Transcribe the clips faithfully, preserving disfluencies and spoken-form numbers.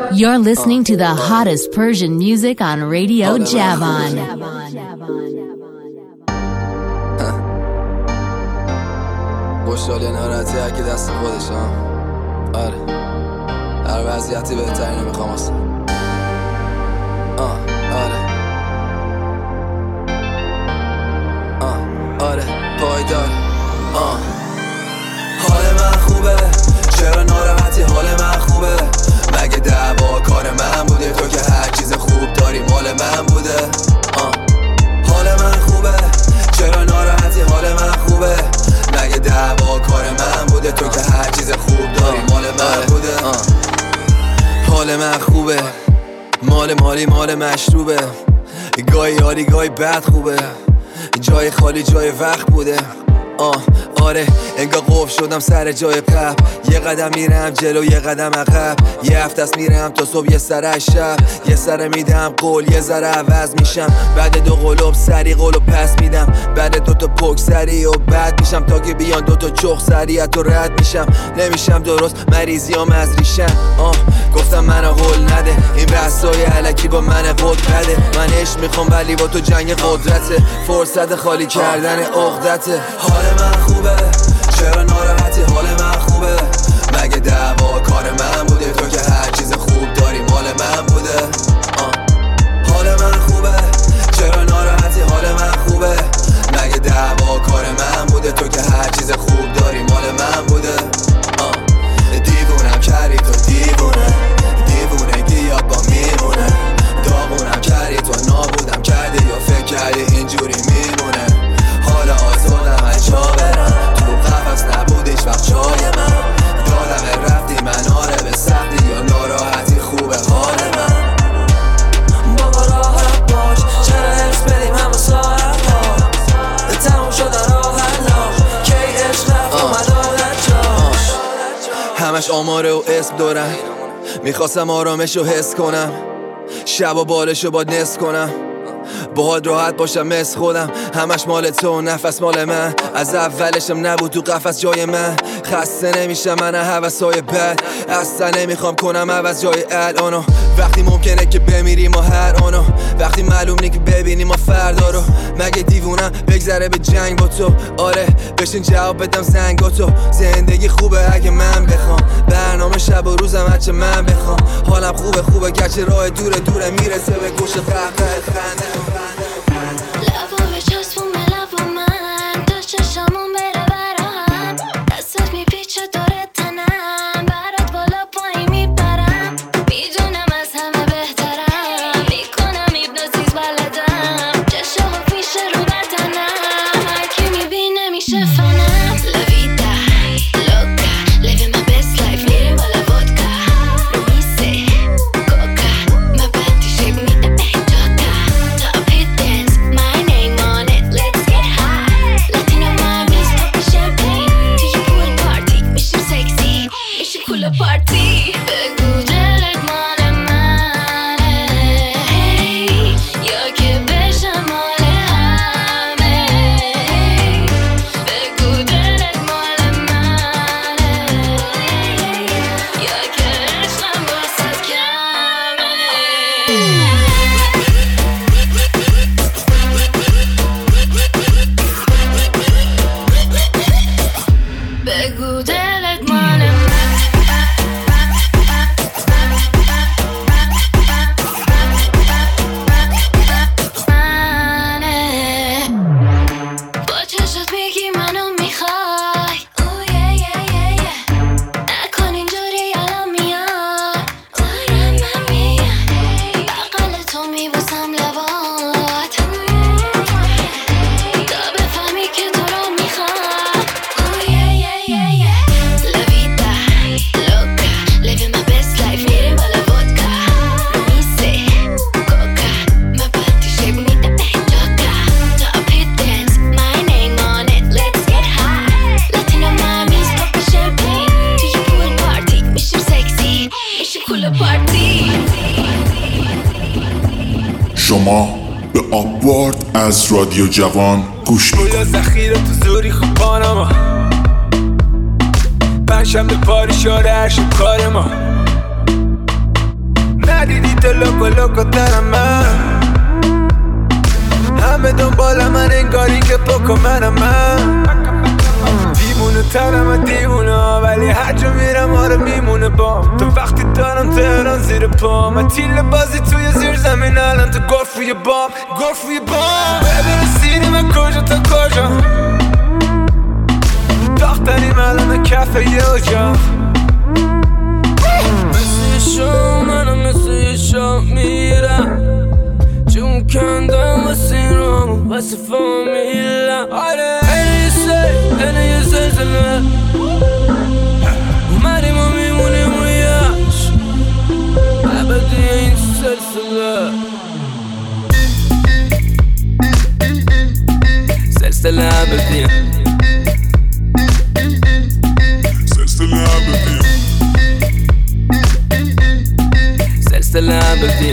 You're listening to the hottest Persian music on Radio Javan. خوشحال یا ناراحتی اگه دست خودش ها. آره هر وضعیتی بهترینو میخوام اصلا. آه آره آه آره پایدار. آه حال من خوبه، چرا ناراحتی؟ حال من خوبه، مگه دعوا کار من بوده؟ تو که هر چیز خوب داری مال من بوده. آه حال من خوبه، چرا ناراحتی؟ حال من خوبه، مگه دعوا کار من بوده؟ تو که هر چیز خوب داری مال من بوده. آه حال من خوبه، مال مالی مال مشروبه، گاهی عالی گاهی بد خوبه، جای خالی جای وقت بوده. آه آره انگار قفل شدم سر جای قبل، یه قدم میرم جلو یه قدم عقب، یه هفته است میرم تا صبح یه سر شب، یه سر میدم قول یه ذره عوض میشم، بعد دو قلوب سری قلوب پس میدم، بعد دو تا پک سری و بعد میشم تا که بیان دو تا چخ سری تو رد میشم، نمیشم درست مریضیام از ریشم. آه گفتم منو قول نده، این بحثای الکی با من قد بده، من عشق میخوام ولی با تو جنگ قدرته، فرصت خالی کردن عقدته. حال من خوبه، چرا ناراحتی؟ حال من خوبه، مگه دعوا کار من بوده؟ تو که هر چیز خوب داری مال من بوده. آه. حال من خوبه، چرا ناراحتی؟ حال من خوبه، مگه دعوا کار من بوده؟ تو که هر چیز خوب داری مال من بوده. آه. دیوونم کردی تو دیوونه، دیوونگی یاد با میمونه، داغونم کردی تو نابودم کردی یا فکر کردی اینجوری میمونه. حالا آزادم از جا برم، تو قفص نبود هیچ وقت جای من، دادم رفتی من آره به سختی یا ناراحتی خوبه حال من. بابا راحت باش، چرا حس بدیم همه ساعت ها، تموم شدن راحت ها، کی عشق رفت اومد آدت جاش، همش آماره و اسم دارم، میخواستم آرامش رو حس کنم، شب و بالش رو باید نصف کنم، باهات راحت باشم مثل خودم، همش مال تو نفس مال من، از اولشم نبود تو قفس جای من، خسته نمیشم من هوسای بد، اصلا نمیخوام کنم عوض جای الانو، وقتی ممکنه که بمیریم ما هر آنو، وقتی معلوم نی که ببینیم ما فردا رو، مگه دیوونم بگذره به جنگ با تو؟ آره بشین جواب بدم زنگاتو، زندگی خوبه اگه من بخوام، برنامه شب و روزم هرچه من بخوام، حالم خوبه خوبه گرچه راه دوره دوره میرسه به گوش قهقه خنده. لبا بچسبون به لب من، تا چشامون بره براهم، دستت میپیچه داره تنم، برات بالا پایین میپرم، میدونم از همه بهترم، میکنم هیپنوتیزم بلدم، چشام پیشه رو بدنم، هر کی میبینه میشه فنم. La vida loca, living my best life, میریم بالا vodka، میسه کوکا، my body shape میده بهجاتا، top hit dance, my name on it, let's get high, Latino mommies pop champagne, توی pool party میشیم sexy، میشیم cool party. بگو دلت مال منه یا که بشم مال همه، بگو دلت مال منه یا که عشقم واسه کمه. بگو دلت مال منه، با چشت میگی منو میخوای، اوه یه یه یه یه، نکن اینجوری الان میای، دارم من میام، بغل تو میبوسم لبات، تا بفهمی که تو رو میخوام، اوه یه یه یه یه. La vida loca, living my best life, میریم بالا vodka، میسه کوکا، my body shape میده بهجاتا، top hit dance, my name on it, let's get high, Latino mommies pop champagne, توی pool party میشیم sexy، میشیم cool party. شما به آپوارد از رادیو جوان گوش رویا میکنید. ذخیره تو زوری خوب پاناما، پنجشنبه پاری شاره هر شب کار ما، ندیدی تو لوکو لوکو ترم من همه دنبال من انگاری که پاکو منم من دیمونه ترم دیمونه ولی هر جا میرم آره میمونه بام تو وقتی دارم تهران زیر پا من تیل بازی توی زیر زمین الان تو گفت روی بام گفت روی بام ببین رسیدیم کجا تا کجا داختریم الان کفه یه اجاق مثل شام منم مثل شام میرم جون کندم واسه رام واسه فامیلم آره اینه یه سل اینه یه زلزله اومدیم و میمونیم و یش عبدی این سلسله سلسله عبدی سلسله عبدی سلسله عبدی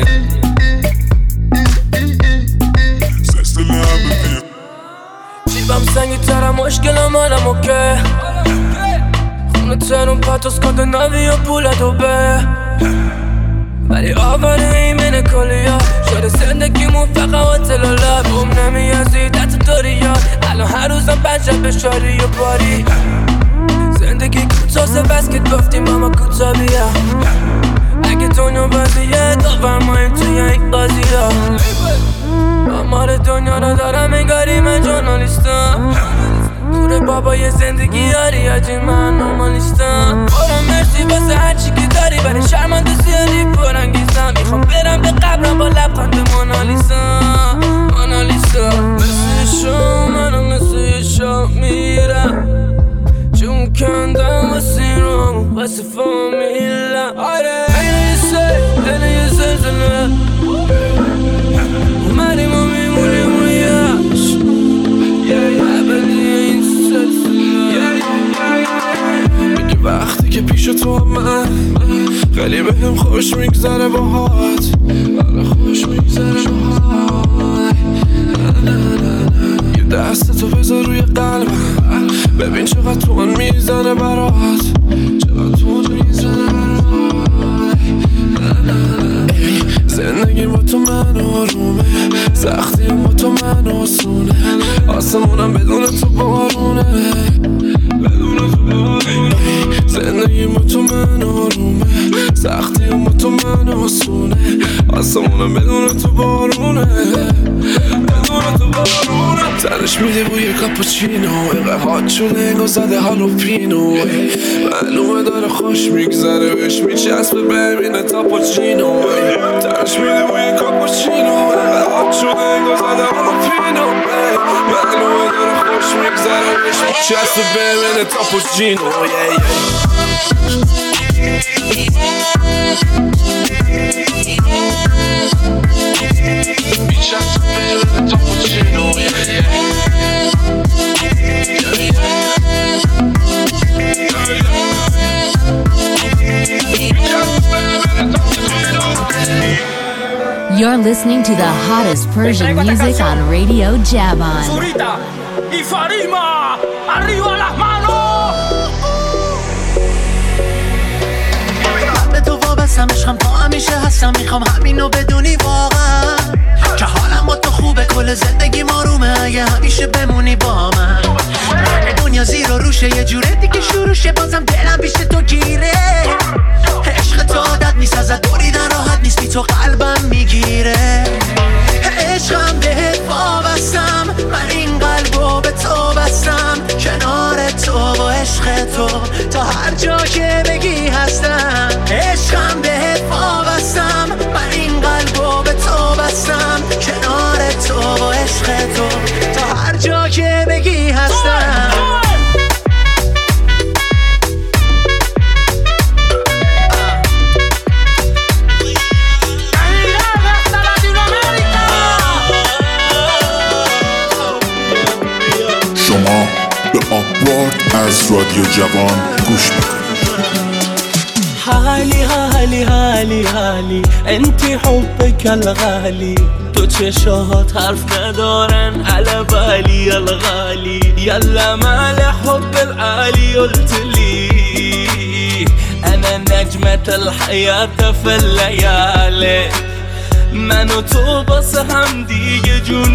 جیبم سنگی ترم مشکلم منم اوکه خونه ترون پاتوس کنده نوی و پول دوبه ولی آوره ایمین کلیا شده زندگیمون فقط هتل و لب بوم نمیازی دت داریا الان هر روزم پنجم به شاری و باری زندگی کوتاسه بس که گفتی ماما کوتا بیا اگه دنیا بازیه داورماییم توی این قاضی ها آمار دنیا رو دارم انگاری من جورنالیستم دور بابای زندگی یاری آجی من نورمالیستم برام مرسی واسه هرچی که داری برای شرمنده زیادی پرانگیزم میخوام برم به قبرم با لبخند مونالیسا مونالیسا مثل شام منم مثل شام میرم جون کندم واسه رام واسه فامیلم آره اینه یه سل اینه یه زلزله اومدیم و میمونیم و یش عبدی این سلسله میگه وقتی که پیش تو هم من خیلی بهم خوش میگذره باهات آره خوش میگذره باهات یه دست تو بذار روی قلبم ببین چقدر تون میزنه برات چقدر تون میزنه برات زندگی با تو من آرومه سختی با تو من آسونه آسمونم بدون تو بارونه بدون تو بارونه زندگی با تو من آرومه سختی با تو من آسونه آسمونم بدون تو بارونه بدون تو بارونه تنش میده بوی کاپوچینو اینقدر هات شده انگار زده هالوپینو معلومه داره خوش میگذره بهش میچسبه ببینه تاپوچینو تنش میده بوی کاپوچینو اینقدر هات شده انگار زده هالوپینو معلومه داره خوش میگذره بهش میچسبه ببینه تاپوچینو You're listening to the hottest Persian music on Radio Javan. Zurita y Farima, arriba las manos. به تو وابستم عشقم تا همیشه هستم میخوام همینو بدونی واقعا که حالم با تو خوبه کل زندگی آرومه اگه همیشه بمونی با من دنیا زیر و روشه یه جوره دیگه شروع شه بازم دلم پیش تو گیره عشق تو عادت نیست ازت بریدن راحت نیست بی تو قلبم میگیره عشقم بهت وابستم من این قلبو به تو بستم کنار تو و عشق تو تا هر جا که بگی هستم عشقم بهت وابستم من این قلبو به تو بستم کنار تو و عشق تو تا هر جا که بگی هستم شما به آپوارد از رادیو جوان گوش میکنید. حالی حالی حالی حالی انتی حبک الغالی تو چشات حرف ندارن على بالي الغالي يلا مال حب العالي قلت لي انا نجمة الحياة في الليالي من و تو باسه هم دیگه جون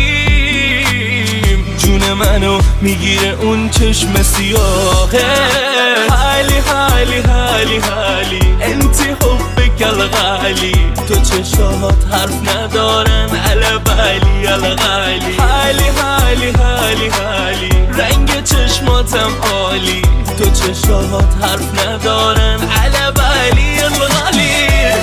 میدیم جون منو میگیره اون چشم سیاهه حالی حالی حالی حالی انتی حبک الغالی تو چشات حرف ندارن علبالی الغالی حالی حالی حالی حالی رنگ چشماتم عالی تو چشات حرف ندارن علبالی الغالی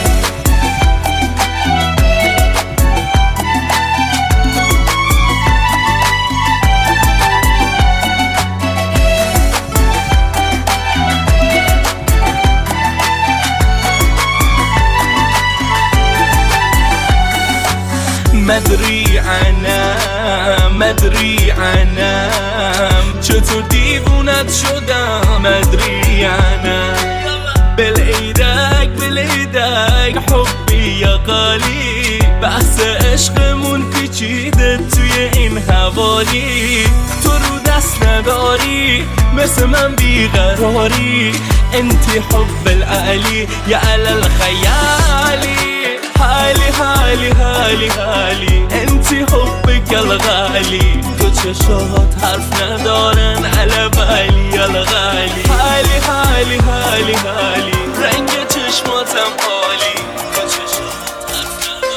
مدری عنم مدری عنم چطور دیوونت شدم مدری عنم بالعیدک بالعیدک حبی یا قالی بحث عشقمون پیچیده توی این حوالی تو رو دست نداری مثل من بیقراری انتی حب العلی یا علی الخیالی حالی حالی حالی حالی انتی حبک الغالی تو چشات حرف ندارن علبالی الغالی حالی حالی حالی حالی رنگ چشماتم عالی تو چشات حرف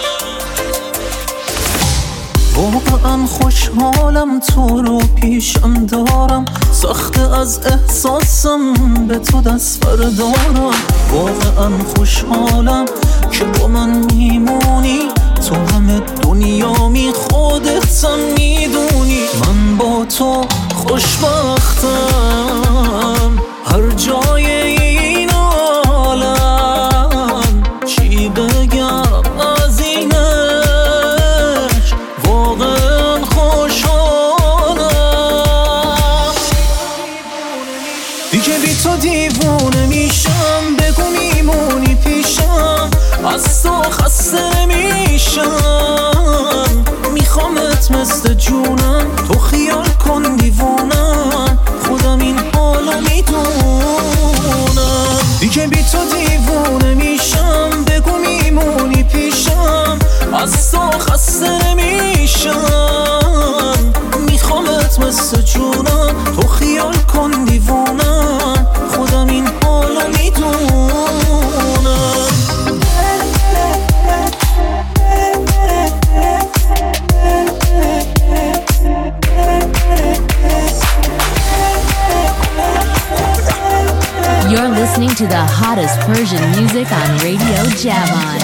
ندارن واقعا خوشحالم تو رو پیشم دارم سخته از احساسم به تو دست بردارم واقعا خوشحالم که با من میمونی تو همه دنیامی خودتم میدونی من با تو خوشبختم هر جای این عالم چی بگم از اینش واقعا خوشحالم دیگه بی تو دیوونه میشم بگو میمونی پیشم از تو خسته میشم میخوامت مثل جونم تو خیال کن دیوونم خودم این حالو میدونم دیگه بی تو دیوونه میشم بگو میمونی پیشم از تو خسته میشم میخوامت مثل جونم تو خیال کن دیوونم خودم این حالو میدونم You're listening to the hottest Persian music on Radio Javon.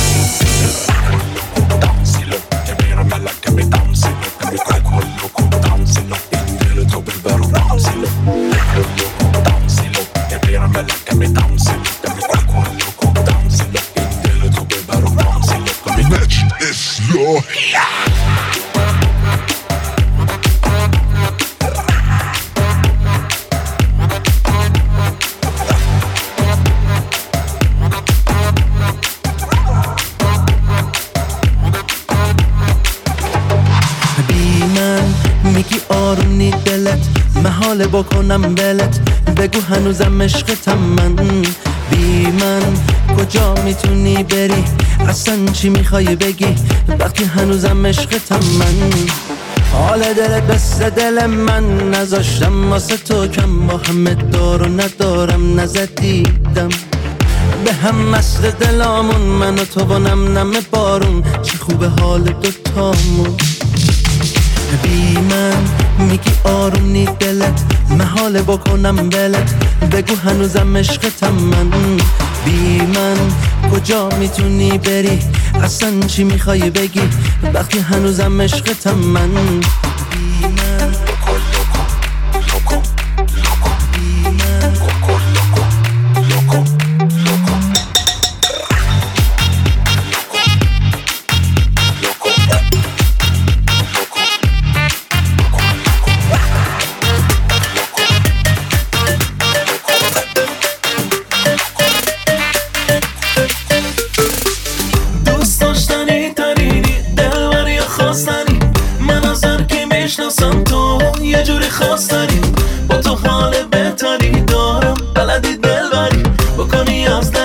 محاله بکنم بلت بگو هنوزم عشقتم من بی من کجا میتونی بری اصلا چی میخوای بگی وقتی هنوزم عشقتم من حال دلت بسته دل من نذاشتم واسه تو کم با همه دار و ندارم نزدیدم به هم مست دلامون من و تو با نم نم بارون چی خوبه حال دوتامون بی من میگی آروم دلت محاله بکنم بلت بگو هنوزم عشقتم من بی من کجا میتونی بری اصلا چی میخوای بگی وقتی هنوزم عشقتم من بی من خواستنی با تو حال بهتری دارم بلدی دل بری بکنی از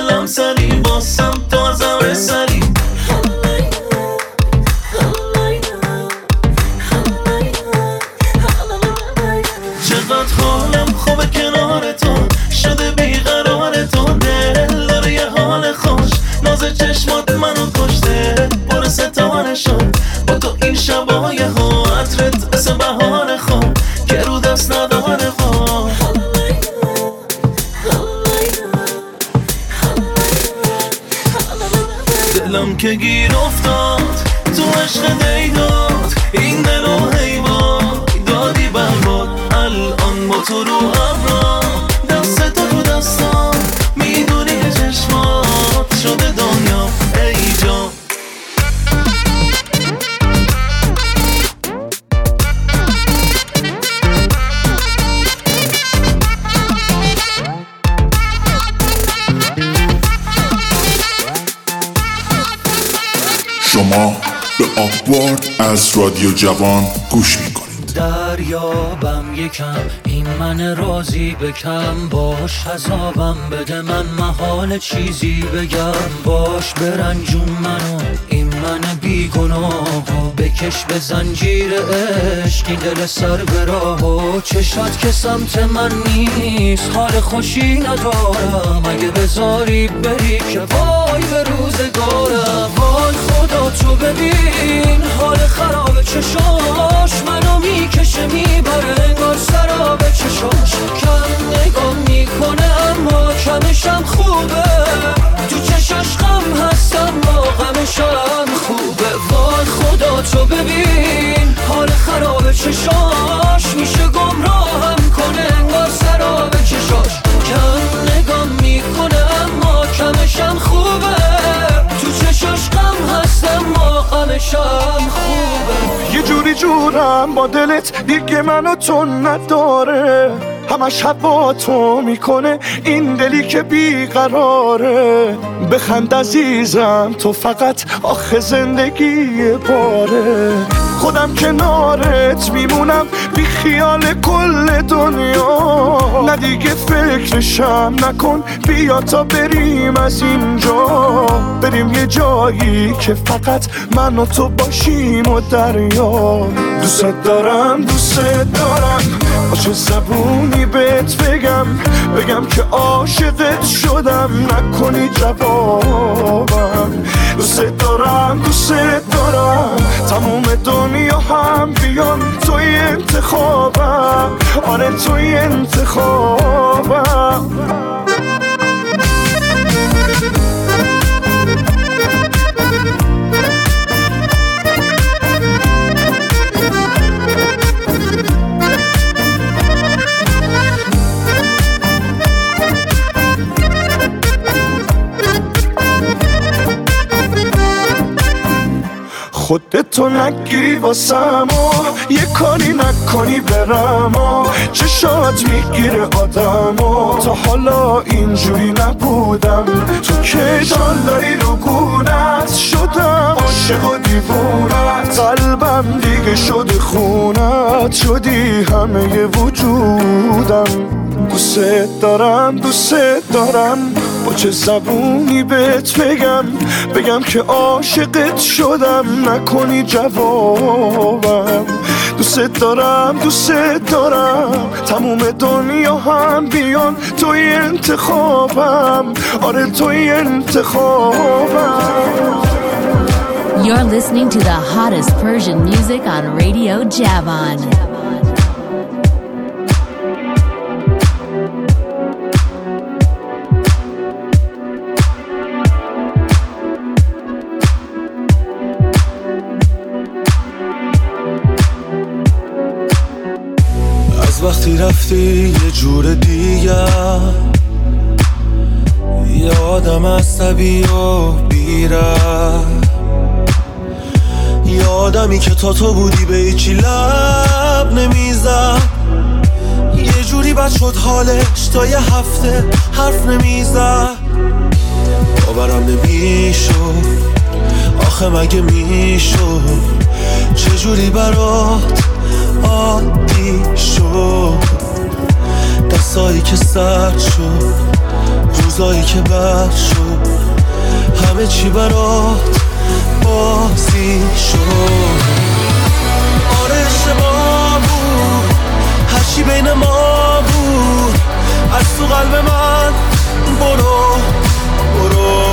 حالم خوبه کنار تو، شده بیقرار تو، دل داره یه حال خوش، ناز چشمات منو کشته، پر ستاره شد با تو این شبای ها، عطرت مثل بهار خواب که رو دست نداره خواب. دلم که گیر افتاد تو عشق دیداد، این دل و حیوان دادی برباد، الان با تو رو ابرا، دست تو تو دستام، میدونی که چشمات شده دنیا ای جان. شما به آپوارد از رادیو جوان گوش میکنید. دریابم یکم این من راضی بکم، باش حسابم بده من محال چیزی بگم، باش برنجون منو این من بیگناهو، بکش به زنجیر عشقی دل سر به راهو، چشات که سمت من نیست حال خوشی ندارم، اگه بذاری بری که وای به روزگارم، وای خدا تو ببین حال خراب چشاش منو میکشه میبره، انگار سراب چشاش کم نگاه میکنه اما کمشم خوبه، تو چشاش غم هست اما غمشم خوبه، وای خدا تو ببین حال خراب چشاش میشه گمراهم کنه، انگار سراب چشاش کم نگاه میکنه اما کمشم خوبه، تو چشاش غم هست اما غمشم خوبه. یه جوری جورم با دلت دیگه منو تو نداره، همش هوا تو میکنه این دلی که بیقراره، بخند عزیزم تو فقط آخه زندگی باره، خودم کنارت میمونم بی خیال کل دنیا، نه دیگه فکرشم نکن بیا تا بریم از اینجا، بریم یه جایی که فقط من و تو باشیم و دریا. دوست دارم دوست دارم با چه زبونی بهت بگم، بگم که عاشقت شدم نکنی جوابم، دوست دارم دوست دارم تموم دنیا هم بیان توی انتخابم، آره توی انتخابم. خودتو نگیری واسم و یه کاری نکنی برم و چشات میگیره آدم و تا حالا اینجوری نبودم، تو که جان داری رو گونت شدم عاشق و دیوونت، قلبم دیگه شده خونت، شدی همه وجودم. دوست دارم دوست دارم با چه زبونی بهت بگم، بگم که عاشقت شدم نکنی جوابم، دوست دارم دوست دارم تموم دنیا هم بیان توی انتخابم، آره توی انتخابم. You're listening to the hottest Persian music on Radio Javan. وقتی رفتی یه جور دیگه، یه آدم عصبی و بیره، یه آدمی که تا تو بودی به هیچی لب نمیزد، یه جوری بد شد حالش تا یه هفته حرف نمیزد، باورم نمیشد آخه مگه میشد چجوری برات عادی شد، دستایی که سرد شد روزایی که بد شد، همه چی برات بازی شد. آره اشتباه بود هر چی بین ما بود از تو قلب من برو برو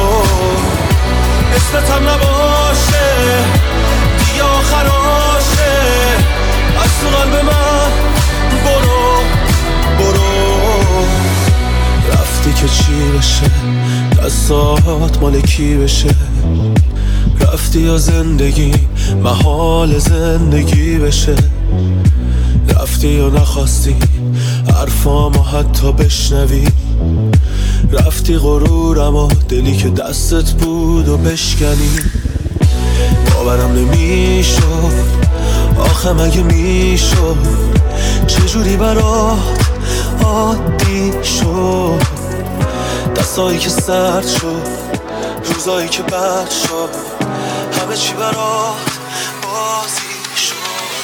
اسمتم نباشه دیگه آخراشه از تو قلب من برو برو رفتی که چی بشه دستات مال کی بشه رفتی یا زندگی محال زندگی بشه رفتی یا نخواستی حرفامو حتی بشنوی رفتی غرورم و دلی که دستت بود و بشکنی باورم نمیشد آخه مگه میشد چجوری برات عادی شد دستایی که سرد شد روزایی که بد شد همه چی برات بازی شد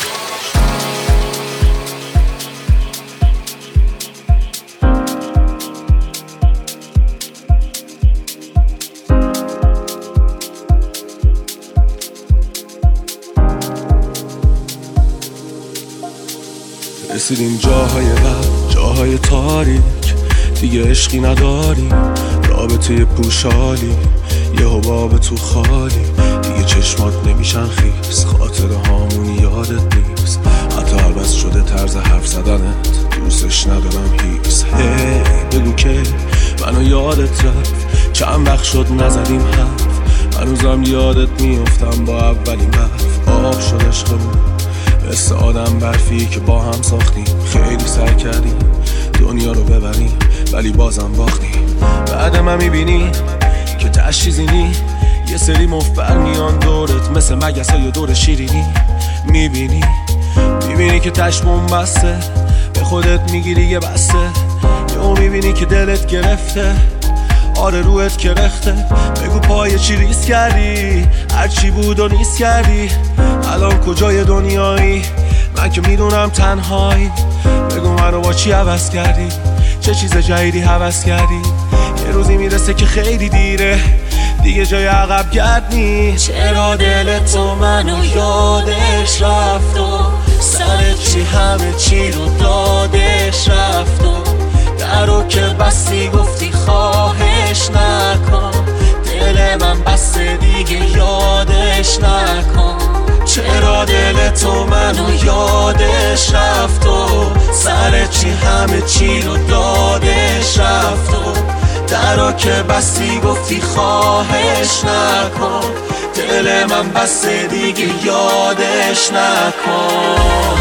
رسیدیم جاهای بد جاهای تاریک دیگه عشقی نداری رابطه پوشالی یه حباب تو خالی دیگه چشمات نمیشن خیس خاطر هامون یادت نیست حتی عوض شده طرز حرف زدنت دوستش ندارم هیچ هی بگو که منو یادت رفت چند وقت شد نزدیم حرف هنوزم یادت میافتم با اولین برف آب شد عشقمون مثل آدم برفی که با هم ساختیم خیلی سعی کردیم دنیا رو ببریم ولی بازم باختیم بعد من میبینی که تشیزینی یه سری مفبر میان دورت مثل مگس های دور شیرینی میبینی میبینی که تشمون بسته به خودت میگیری یه بسته یهو میبینی که دلت گرفته آره روحت کرخته بگو پای چی ریس کردی هرچی بود و نیست کردی الان کجای دنیایی من که میدونم تنهایی بگو منو با چی عوض کردی چه چیز جدیدی هوس کردی یه روزی میرسه که خیلی دیره دیگه جای عقب گرد نیست چرا دل تو منو یادش رفت و سر چی همه چی رو دادش رفت و درو که بستی گفتی خواهش نکن دل من بسته دیگه یادش نکن چرا دل تو منو یادش رفت و سر چی همه چی رو دادش رفت و درو که بستی گفتی خواهش نکن دل من بسته دیگه یادش نکن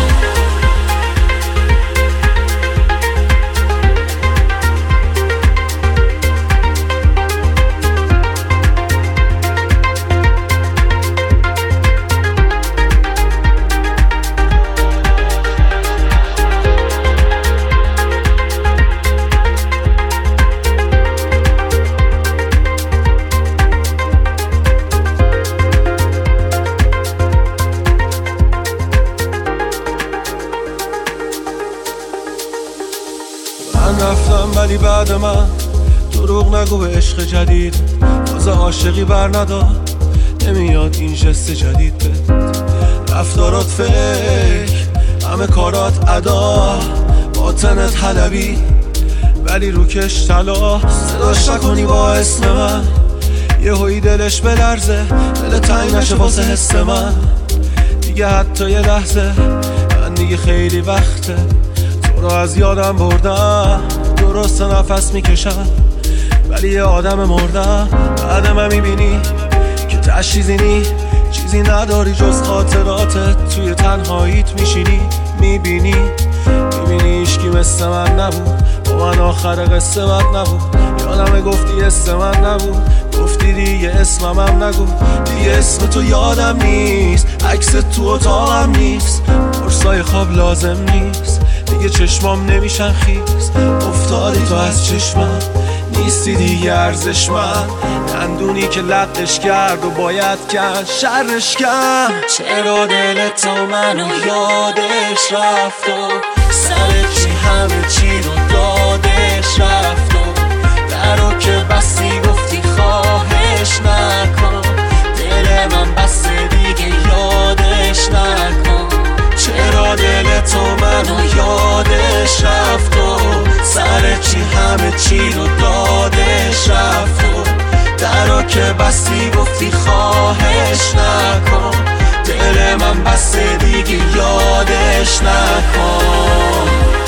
ولی بعد من دروغ نگو به عشق جدید باز عاشقی بر نداد نمیاد این جست جدید به رفتارات فکر همه کارات ادا باطنت حلبی ولی روکش طلا صداش نکنی با اسم من یه هایی دلش بلرزه دل تنگ نشه واسه حس من دیگه حتی یه لحظه من دیگه خیلی وقته تو رو از یادم بردم درست نفس میکشم ولی یه آدم مردم بعد من میبینی که تشیزینی چیزی نداری جز خاطراتت توی تنهاییت میشینی میبینی میبینی ایشکی مثل من نبود با من آخر قصه من نبود یادمه گفتی اسم من نبود گفتی دیگه اسمم هم نگو دیگه اسم تو یادم نیست عکس تو اتاقم نیست فرصای خواب لازم نیست دیگه چشمام نمیشن خیز افتادی تو از چشمم نیستی دیگه ارزش من دندونی که لقش کرد و باید کن شرش کن چرا دل تو منو یادش رفت و سر چی همه چی رو دادش رفت و درو که بستی گفتی خواهش نکن دل من بسته دیگه یادش نکن چرا دل تو منو یادش یادش نکن، دل من بسته دیگه یادش نکن.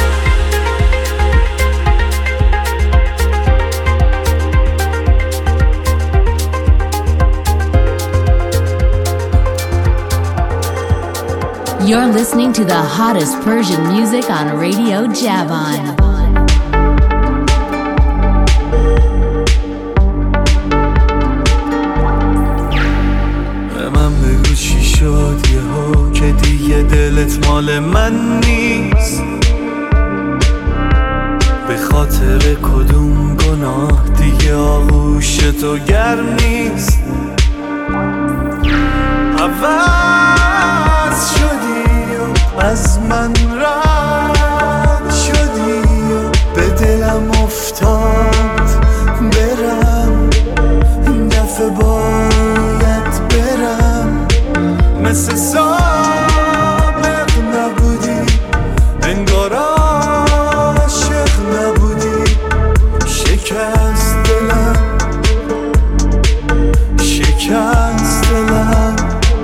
You're listening to the hottest Persian music on Radio Javan. به من بگو چی شد یهو که دیگه دلت مال من نیست، به خاطر کدوم گناه دیگه آغوش تو گرم نیست. عوض شدی و از من رد شدی و به دلم افتاد برم، این دفعه باید برم. مثل سابق نبودی، انگار عاشق نبودی. شکست دلم، شکست دلم.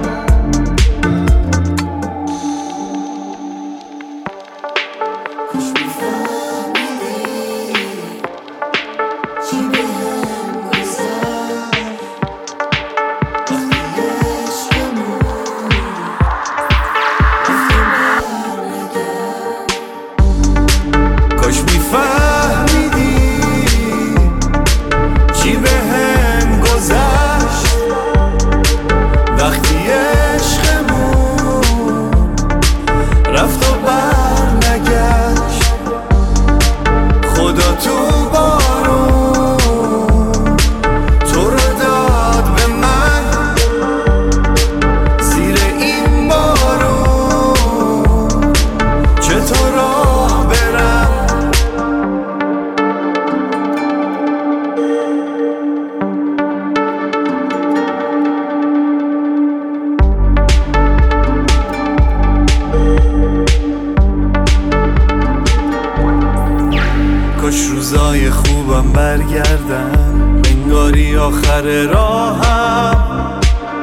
برگردم انگاری آخر راهم،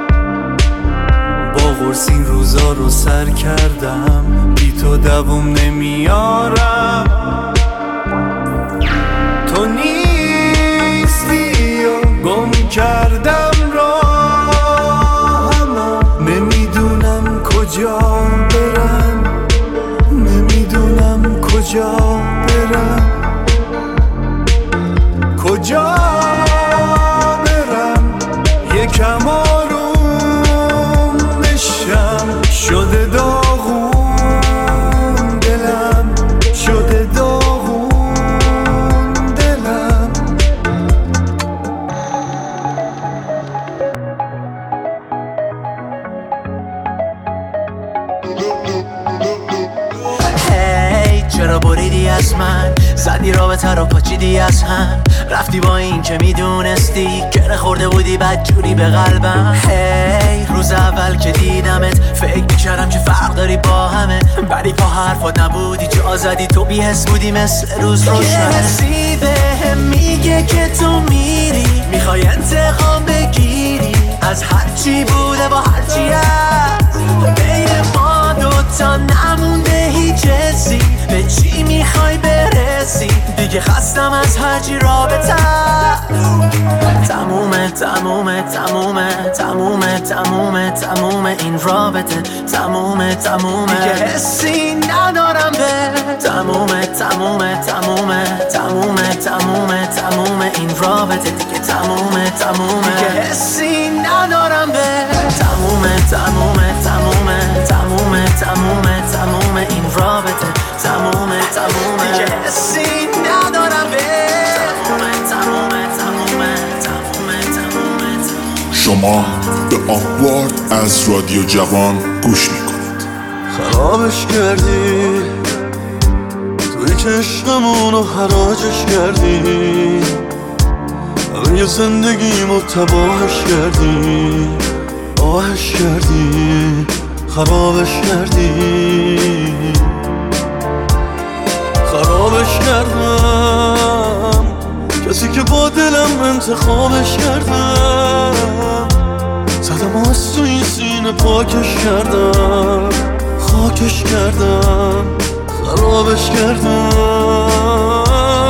با قرص این روزا رو سر کردم، بی تو دووم نمیارم. تو نیستی و گم کردم راهم، نمیدونم کجا برم، نمیدونم کجا برم، کجا برم. یکم آروم بشم، شده داغون دلم، شده داغون دلم. هی چرا بریدی از من، زدی رابطه رو پاچیدی از هم، رفتی با این که میدونستی گره خورده بودی بدجوری به قلبم. هی روز اول که دیدمت فکر میکردم که فرق داری با همه، ولی پا حرفات نبودی، جا زدی تو بی‌حس بودی مثل روز روشن. یه حسی بهم میگه که تو میری، میخوای انتقام بگیری از هرچی بوده با هرچی هست. بین ما دوتا نمونده هیچ حسی، به چی میخوای برسی؟ دیگه خستم از هرچی رابطه. تمومه تمومه تمومه تمومه تمومه تمومه این رابطه، تمومه تمومه دیگه حسی ندارم به. تمومه تمومه تمومه تمومه تمومه تمومه این رابطه، دیگه تمومه تمومه دیگه حسی ندارم به. تمومه تمومه تمومه تمومه تمومه تمومه این رابطه، تمومه تمومه دیگه حسی ندارم به. تمومه تمومه تمومه تمومه تمومه. شما به آپوارد از رادیو جوان گوش میکنید. خرابش کردی توی که عشقمونو حراجش کردی، همه زندگیمو تباهش کردی، آهش کردی، خرابش کردی. خرابش کردم کسی که با دلم انتخابش کردم، زدم از تو این سینه پاکش کردم، خاکش کردم، خرابش کردم.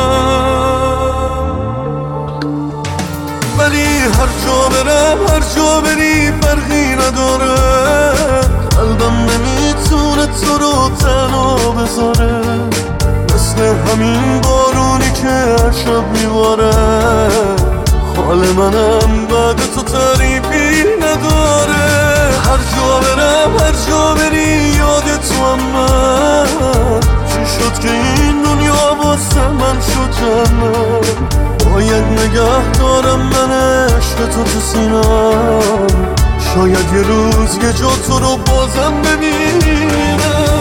ولی هر جا برم هر جا بری فرقی نداره، قلبم نمیتونه تو رو تنها بذاره، مثل همین بارونی که هر شب میباره. حال منم بعد تو تعریفی نداره. هر جا برم هر جا بری یاد تو هم من، چی شد که این دنیا واسه من شد جنت. باید نگه دارم من عشق تو تو سینم، شاید یه روز یه جا تو رو بازم ببینم.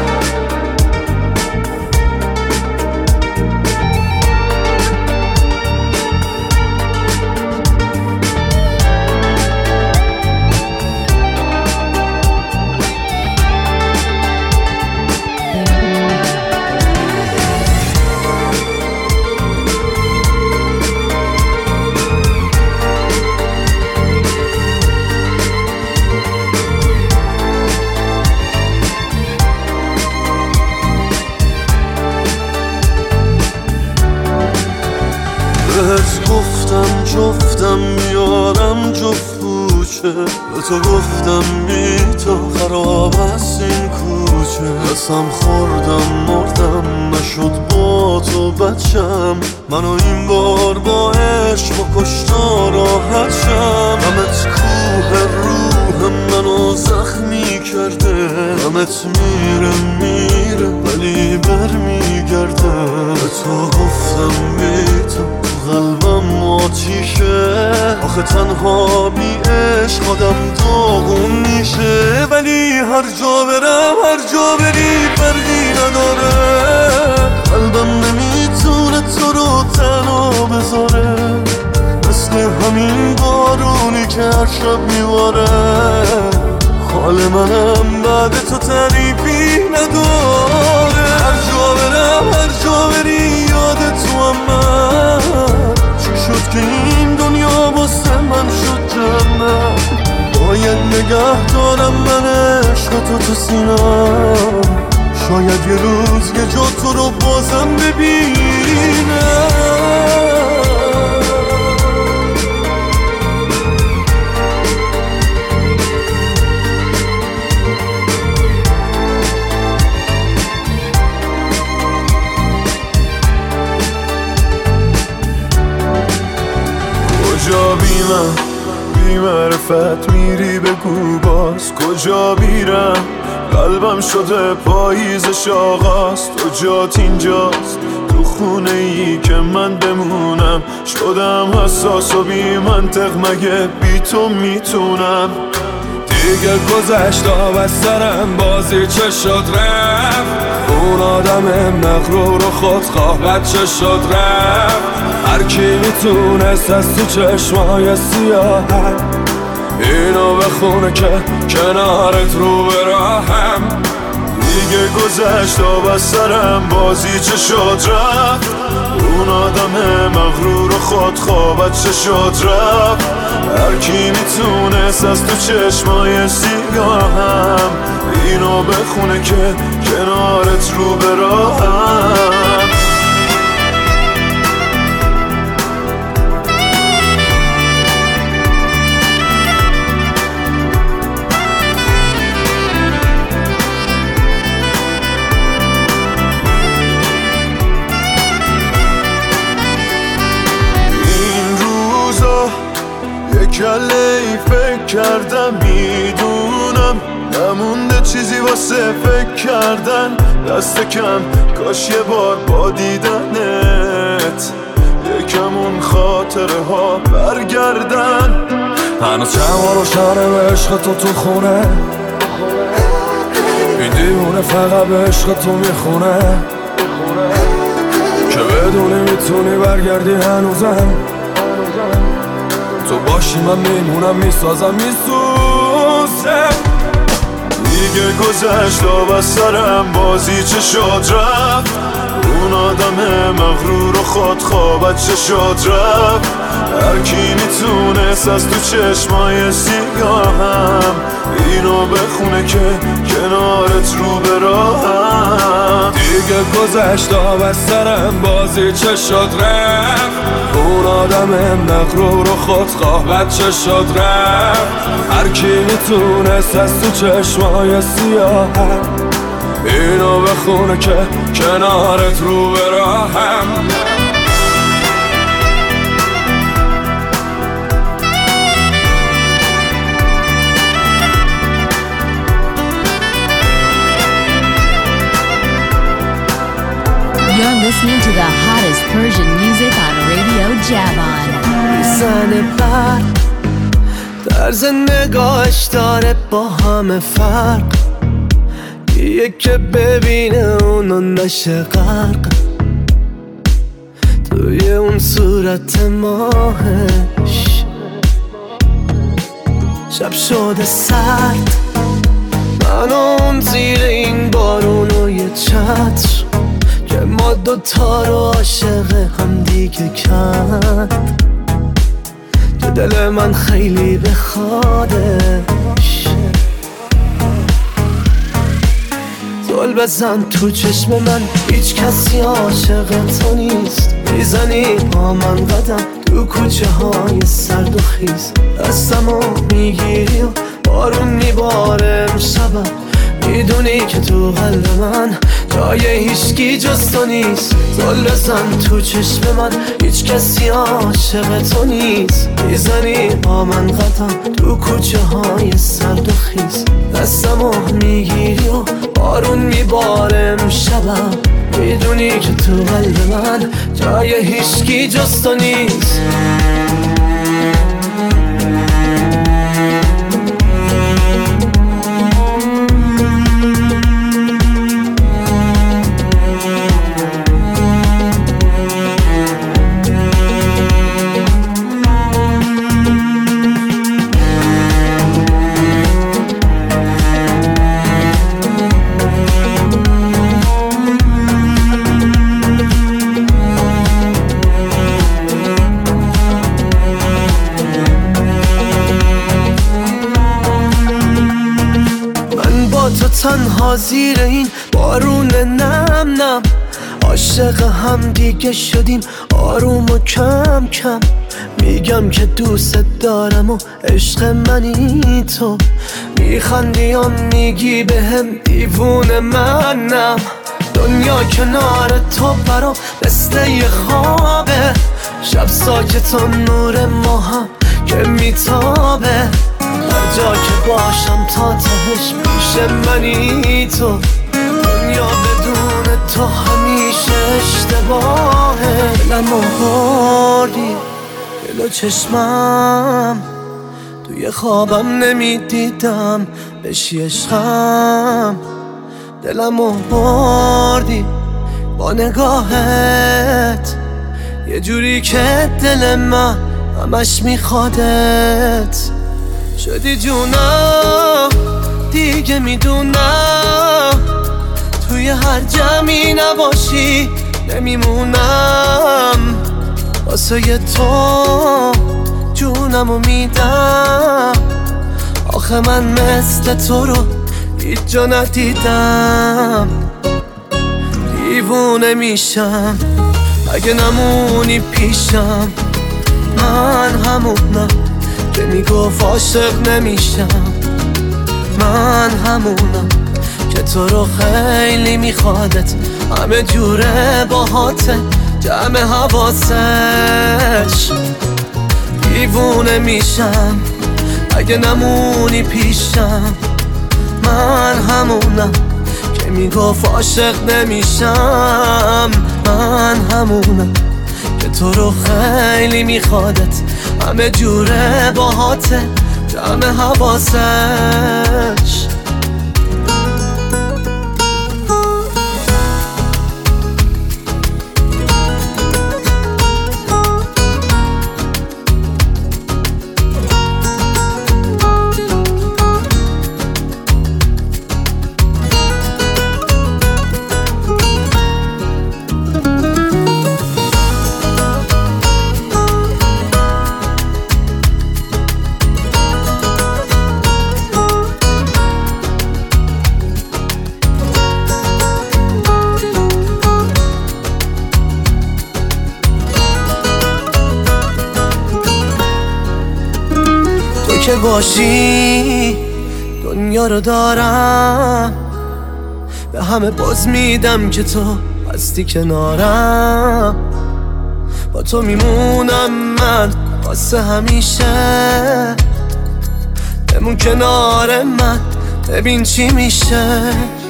بهت گفتم جفتم میارم جفت کوچه، به تو گفتم بی تو خراب است این کوچه. قسم خوردم مردم نشد با تو بچم، منو این بار با عشق با کشتا راحت شم. غمت کوه روح منو زخمی کرده، غمت میره میره ولی بر میگرده. به تو گفتم بی تو قلبم آتیشه، آخه تنها بی عشق آدم داغون میشه. ولی هر جا برم هر جا بری فرقی نداره، قلبم نمیتونه تو رو تنها بذاره، مثل همین بارونی که هر شب میباره. حال منم بعد تو تعریفی نداره. هر جا برم هر جا بری یاد تو هم من، چی شد که این دنیا واسه من شد جنت. باید نگه دارم من عشق تو تو سینم، شاید یه روز یه جا تو رو بازم ببینم. کجا بی من بی معرفت میری بگو باز، کجا میرم قلبم شده پاییزش آغاز. تو جات اینجاست تو خونه ای که من بمونم، شدم حساس و بی منطق مگه بی تو میتونم. دیگه گذشت آب از سرم بازی چه شد رفت، اون آدم مغرور و خودخواه بچه شد رفت. هر کی میتونست از تو چشمای سیاهم اینو بخونه که کنارت رو براهم. دیگه گذشت آب از سرم بازی چه شد رفت، اون آدم مغرور و خودخواه بچه شد رفت. هر کی میتونست از تو چشمای سیاهم اینو بخونه که کنارت رو براهم. کله ای فکر کردم میدونم نمونده چیزی واسه فکر کردن، دست کم کاش یه بار با دیدنت یکم اون خاطره ها برگردن. هنوز چند بار روشنه به عشق تو تو خونه، این دیوونه فقط به عشق تو میخونه، که بدونی میتونی برگردی هنوزم. تو باشی من میمونم میسازم میسوزم. دیگه گذشت آب از سرم بازی چه شد رفت، اون آدم مغرور و خودخواه بچه شد رفت. هر کی میتونست از تو چشمای سیاهم اینو بخونه که کنارت رو به راهم. دیگه گذشت و از سرم بازی چه شد رفت. اون آدم مغرور و خودخواه بچه شد رفت. هر کی میتونست از تو چشمای سیاهم اینو بخونه که کنارت رو به راهم. You're listening to the hottest Persian music on Radio Javan. میزنه بر طرز نگاهش داره با همه فرق. یه که ببینه اونو نشه غرق توی اون صورت ماهش. شب شده سرد من اون زیر این بارون و یه چتر که ما دوتا رو عاشق هم دیگه کرد. تو دل من خیلی بخوادش زل بزن تو چشم من. هیچ کسی عاشق تو نیست. میزنی با من قدم تو کوچه های سرد و خیز. دستمو میگیری و بارون میباره امشبم. میدونی که تو قلب من جای هیچکی جز تو نیست. زل بزن تو چشم من. هیچ کسی عاشق تو نیست. میزنی با من قدم تو کوچه های سرد و خیز. دستمو میگیری و بارون میباره امشبم. میدونی که تو قلب من جای هیچکی جز تو نیست. تنها زیر این بارون نم نم عاشق هم دیگه شدیم آروم و کم کم. میگم که دوست دارم و عشق منی تو. میخندی و میگی به هم دیوونه منم. دنیا کنار تو برام مثل یه خوابه. شب ساکت و نور ما هم که میتابه. هر جا که باشم تا تهش پیش منی تو. دنیا بدون تو همیشه اشتباهه. دلمو بردی دل و چشمم توی خوابم نمیدیدم بشی عشقم. دلمو بردی با نگاهت یه جوری که دل من همش میخوادت. شدی جونم دیگه میدونم توی هر جمعی نباشی نمیمونم. واسه تو جونمو میدم. آخه من مثل تو رو هیچ جا ندیدم. دیوونه میشم اگه نمونی پیشم. من همونم که میگفت عاشق نمیشم. من همونم که تو رو خیلی میخوادت. همه جوره باهاته جمع حواسش. دیوونه میشم اگه نمونی پیشم. من همونم که میگفت عاشق نمیشم. من همونم که تو رو خیلی میخوادت. همه جوره باهاته جمع حواسش. که باشی دنیا رو دارم، به همه باز میدم که تو هستی کنارم. با تو میمونم من واسه همیشه، بمون کنار من ببین چی میشه.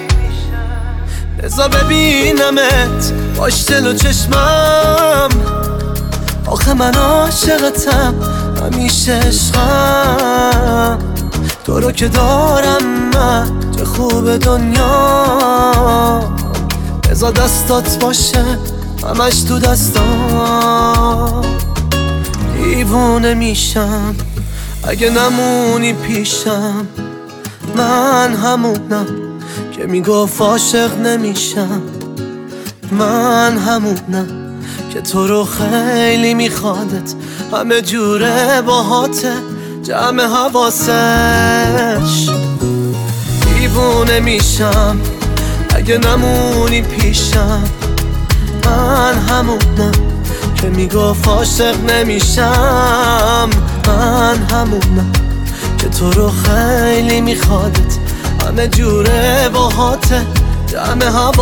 بذار ببینمت باش دل و چشمم، آخه من عاشقتم همیشه عشقم. تو رو که دارم من چه خوب دنیا، بذار دستات باشه همش تو دستام. دیوونه میشم اگه نمونی پیشم، من همونم که میگفت عاشق نمیشم. من همونم که تو رو خیلی میخوادت، همه جوره باهاته جمع حواسش. دیوونه میشم اگه نمونی پیشم، من همونم که میگفت عاشق نمیشم. من همونم که تو رو خیلی میخوادت، همه جوره باهاته جمع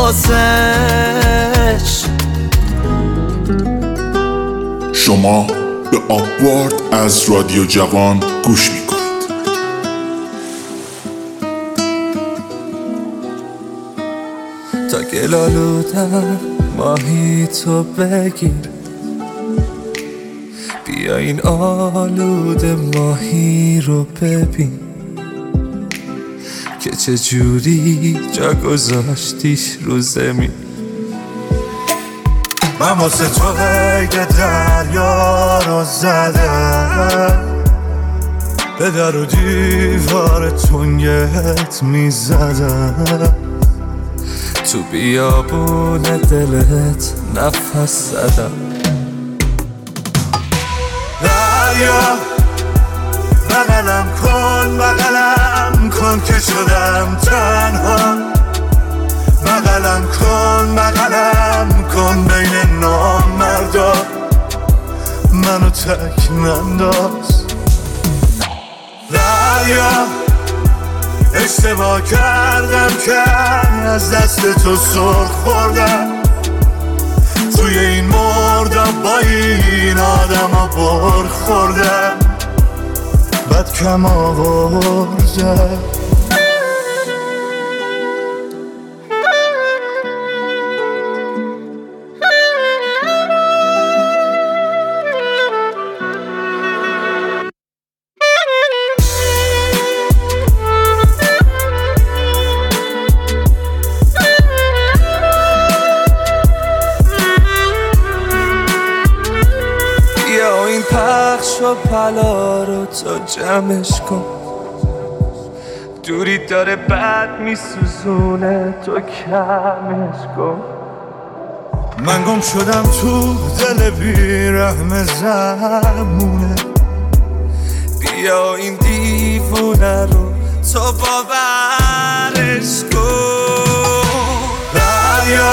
حواسش. شما به آپوارد از رادیو جوان گوش میکنید. تا گل آلودم ماهی تو بگیر، بیا این آلوده ماهی رو ببین که چه جوری جا گذاشتیش رو زمین. من واسه تو قید دریا رو زدم، به در و دیوار تنگت میزدم، تو بیابون دلت نفس زدم. دریا بغلم کن بغلم کن که شدم تنها، بغلم کن بغلم کن بین نامردا، منو تک ننداز. دریا اشتباه کردم که از دست تو سر خوردم، توی این مردم با این آدم ها بر خوردم، بد کم آوردم. و پلا رو تو جمعش کن، دوری داره بد میسوزونه تو کمش کن. من گم شدم تو دل بیرحم زمونه، بیا این دیوونه رو تو باورش کن. دریا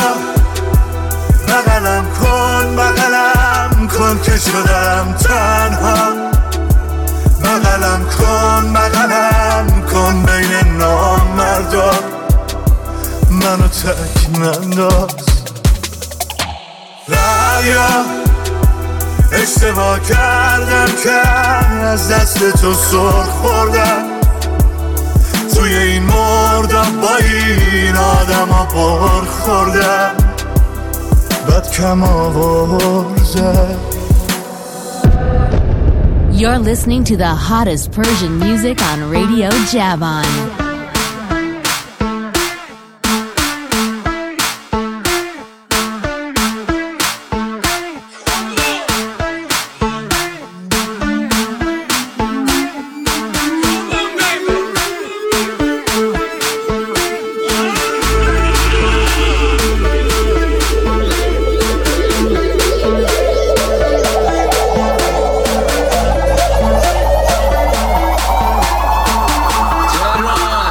بغلم کن بغلم کن که شدم تنها، بغلم کن بغلم کن بین نامردا، منو تک ننداز. دریا اشتباه کردم که از دست تو سر خوردم، توی این مردم با این آدم ها بر خوردم، بد کم آوردم. You're listening to the hottest Persian music on Radio Javan. Tehran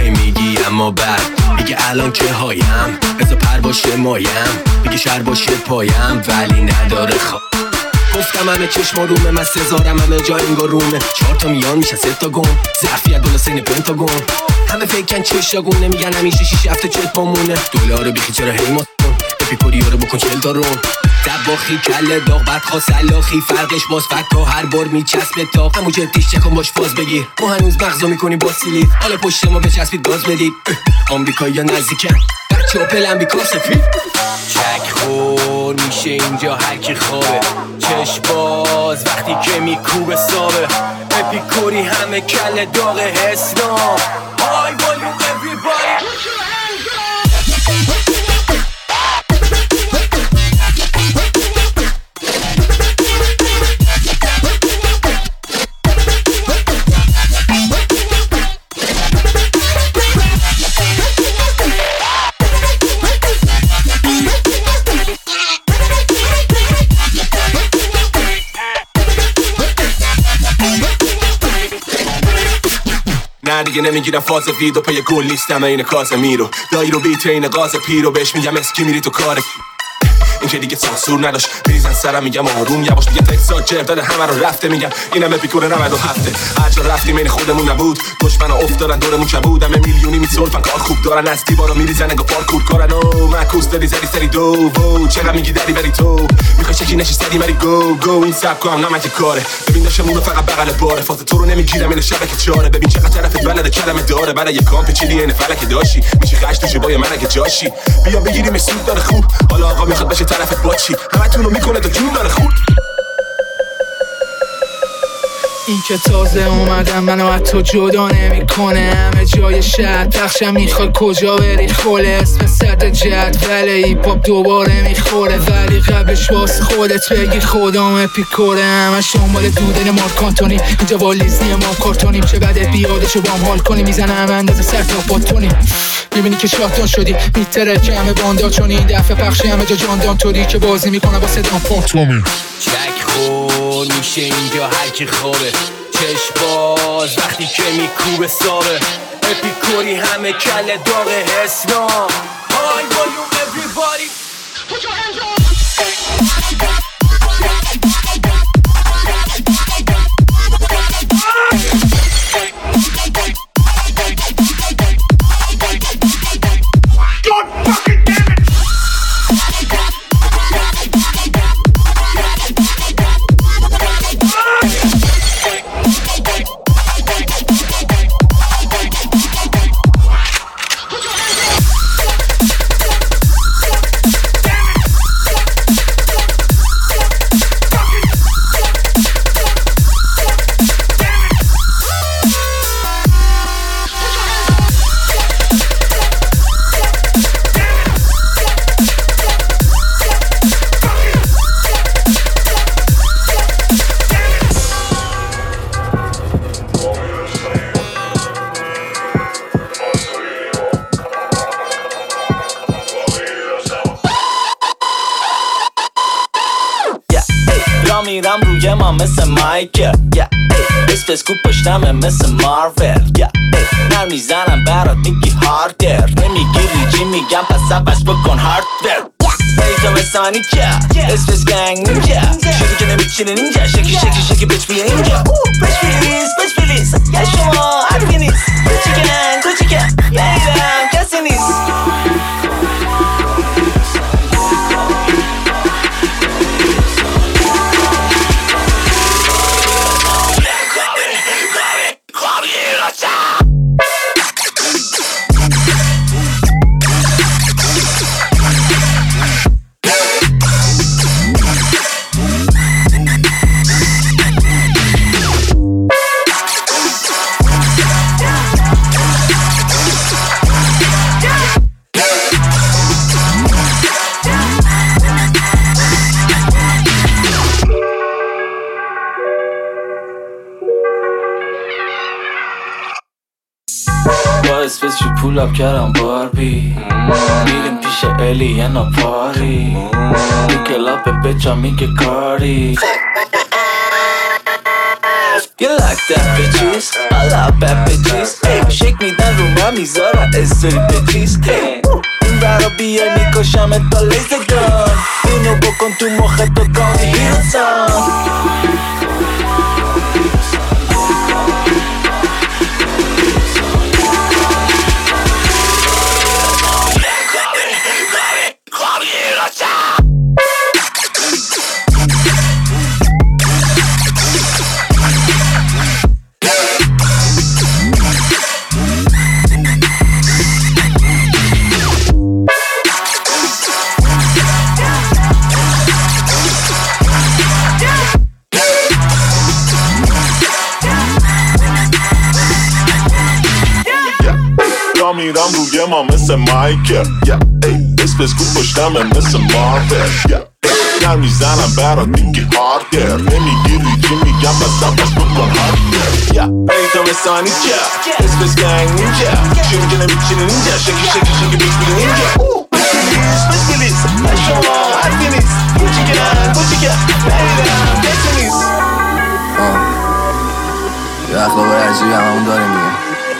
هی میگی اما بعد میگه الان که هایم بذار پر باشه مایم میگه شر باشه پایم ولی نداره خواب. گفتم همه چشم رومه من سزارم همه جا انگار رومه چهار تا میان میشه سه تا گم ظرفیت بالا سین پنتاگون همه فیکن چشاگون نمیگن همیشه شیش هفته چت پامونه دلارو بیخی چرا هی ما اپیکوری رو بکن چل تا روم دباخی کله داغ بعد خواست علاخی فرقش باز فکا هر بار میچسبه تا همو جدیش چکن باش فاز بگیر ما هنوز مغزو میکنی با سیلید حالا پشت ما بچسبید باز بدید آمریکایی یا نزدیکن بچه ها پلن بیکار سفید چک خور میشه اینجا هر کی خوابه چشم باز وقتی که میکوبه سابه اپیکوری همه کله داغ حسنا های والیوم everybody نه دیگه نمیگیرم فاز ویدو پا یه گل نیستم این کاسه میرو دایی رو بیت این غاز پیرو بهش میگم اسکی میری تو کارک این که دیگه سانسور نداشت بریزن سرم میگم آروم یواش میگم تکسات جر داده همه رو رفته میگم اینم اپیکور نود و هفته هر جا رفتیم این خودمون نبود دشمن افتادن دورمون کبود همه میلیونی میسولفن کار خوب دارن از دیوارا میریزن انگار پارکور کارن او معکوس داری زدی سری دو وو چقدر میگی دری بری تو میخوای شکی نشی سری مری گو گو این سبکو هم نمک کاره ببین داشتم اونو فقط بغل باره فاز تو رو نمیگیرم این شبکه چاره ببین چقدر طرفت بلد کلمه داره برای یه کام پیچیدی این فلک داشی میشه خش تو جبای من اگه جاشی بیا بگیریم سود داره خوب حالا آقا میخواد بشه طرفت با چی همه تونو میکنه تو جون داره خود این که تازه اومدم منو از تو جدا نمیکنه همه جای شهر پخشم میخوای کجا بری خوله اسم صد جد ولی ایپ هاپ دوباره میخوره ولی قبلش واسه خودت بگی خودم اپیکوره همش دنبال دودن مارک آنتونی اینجا والیزنی ما کارتونیم چه بده بیادشو بام حال کنی میزنه همه اندازه سر تا پاتونی میبینی که شاتان شدی میتره که همه باندا چون این دفعه پخشی همه جا جاندان توری که بازی میکنه با صدام پاتومی چک خور میشه اینجا هر کی خوابه چشم باز وقتی که میکوبه سابه اپیکوری همه کله داغ حسنا های والیوم everybody put your hands up میرم روی ما مثل مایکل اسپسکو پشتمه مثل مارول نر میزنم برات میگی هاردر نمیگی ریجی میگم پس عوض بکن هاردور ریجا مثل منیجا اسپس گنگ نینجا شدی که نمیچینه نینجا شکی شکی شکی بچ بیا اینجا بچ پلیز بچ پلیز یا شما حرفی نیست کوچیکن کوچیکن نیدم کسی نیست اسپس چی پول اپ کردم باربی میریم پیش الینا پاری میگه لاپ بچا میگه کاری You like that bitches, I love bad bitches. Hey, shake me down, rumor من میذارم استوری به چیز این برا بیای میکشم تا لیزگان اینو بکن تو مخت تو کامی هیلسان میرم روی ما مثل مایکل اسپس کو پشتمه مثل ماربل من میزنم برات دیگه هاردر نمیگیری چی میگم بس دمش بکن هاردر بیتا مثانی که اسپس گنگ نینجا چی میگه نمیچینه نینجا شکی شکی شکی بیگی نینجا اسپس بلیز شما حرفی نیست کوچی گرن کوچی گرن نریدم کسی نیست یه اخلاق عجیبی همون داریم میگه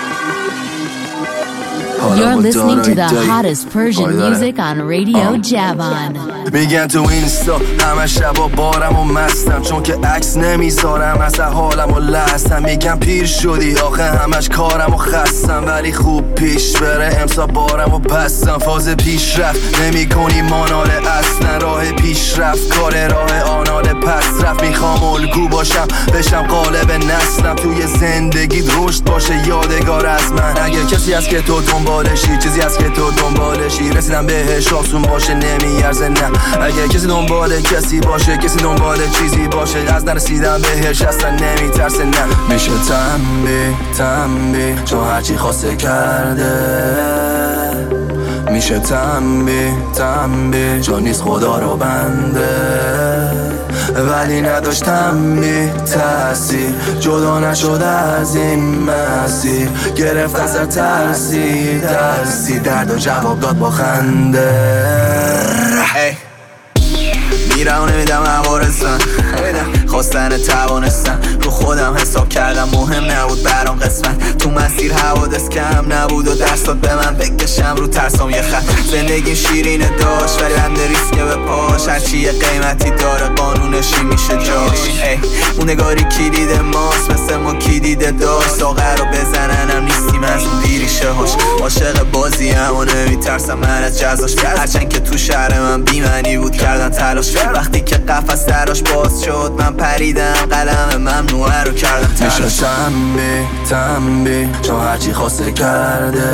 You're listening to the hottest Persian music on Radio Javan. میگن تو اینستا همه شبا بارم و مستم چون که عکس نمیذارم از حالم و لستم میگن پیر شدی آخه همش کارم و خستم ولی خوب پیش بره امسا بارم و بستم فاز پیش رفت نمی کنی مانال اصلا راه پیش رفت کار راه آنال پس رفت میخوام الگو باشم بشم قالب نسلم توی زندگی رشد باشه یادگار از من اگه کسی هست که تو دنبالشی چیزی هست که تو دنبالشی رسیدم بهش آسون باشه نمیارزه نه اگه کسی دنبال کسی باشه کسی دنبال چیزی باشه از نرسیدم بهش اصلا نمیترسه نه میشه تنبی تنبی چون هرچی خواسته کرده میشه تنبی تنبی چون نیست خدا رو بنده ولی نداشتم بی تأثیر جدا نشد از این مسیر گرفت از ترسی ترسی درد و جواب داد با خنده میرم و نمیدم عوارستن خواستن توانستن رو خودم حساب کردم مهم نبود برام قسمت تو مسیر حوادث کم نبود و درس داد به من بکشم رو ترسام یه خط زندگی شیرینه داشت ولی بنده ریسکه به پاش هرچی یه قیمتی داره قانونشی میشه جاش اون نگاری کی دیده ماست مثل ما کی دیده داشت ساقه رو بزننم نیستیم از اون دیریشه هاش عاشق بازی هم و نمیترسم من از جزاش هرچند که تو شهر من بیمنی بود کردن تلاش وقتی که قفس دراش باز شد من پریدم قلم ممنوعه رو کردم تلاش میشه تنبی تنبی چون هرچی خواسته کرده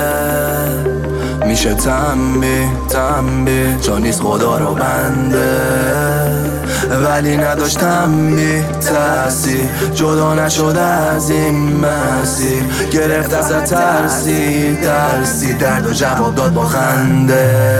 میشه تنبی تنبی چون نیست خدا رو بنده ولی نداشتم بی تأثیر جدا نشد از این مسیر گرفت از ترسی ترسی درد و جواب داد با خنده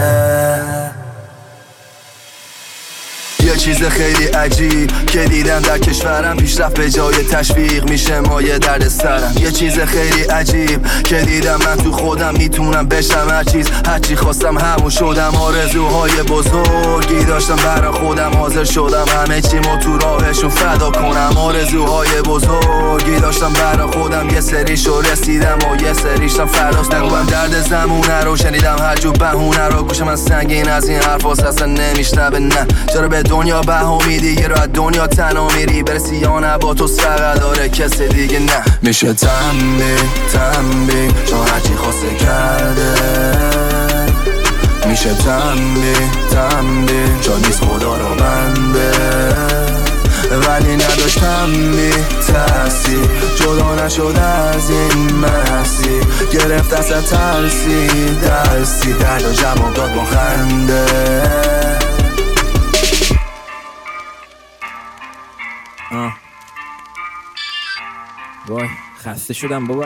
یه چیز خیلی عجیب که دیدم در کشورم پیشرفت به جای تشویق میشه مایه درد سرم یه چیز خیلی عجیب که دیدم من تو خودم میتونم بشم هر چیز هرچی خواستم همون شدم آرزوهای بزرگی داشتم برای خودم حاضر شدم همه چیمو تو راهشون فدا کنم آرزوهای بزرگی داشتم برای خودم یه سریشو رسیدم و یه سریشم فرداست نگویم درد زمونه رو شنیدم هر جو بهونه رو گوشم من سنگین از این حرفاست اصلا نمیشنوه نه چرا به دنیا بها میدی یه رو از دنیا تنها میری برسی یا نه با تو سرقه داره کس دیگه نه میشه تنبی تنبی چون هرچی خواسته کرده میشه تنبی تنبی چون نیست خدا رو بنده ولی نداشتم بی تأثیر جدا نشد از این مسیر گرفت از ترسی درسی درد و جواب داد با خنده آه. وای خسته شدم بابا